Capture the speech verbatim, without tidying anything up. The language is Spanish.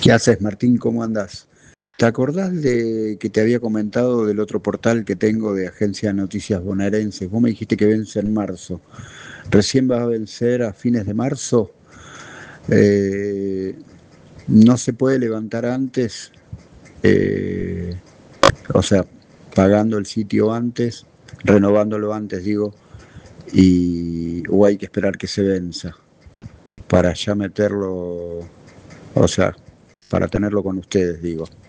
¿Qué haces, Martín? ¿Cómo andás? ¿Te acordás de que te había comentado del otro portal que tengo de Agencia de Noticias Bonaerenses? Vos me dijiste que vence en marzo. Recién va a vencer a fines de marzo. Eh, no se puede levantar antes, eh, o sea, pagando el sitio antes, renovándolo antes, digo, y o hay que esperar que se venza para ya meterlo, o sea, para tenerlo con ustedes, digo.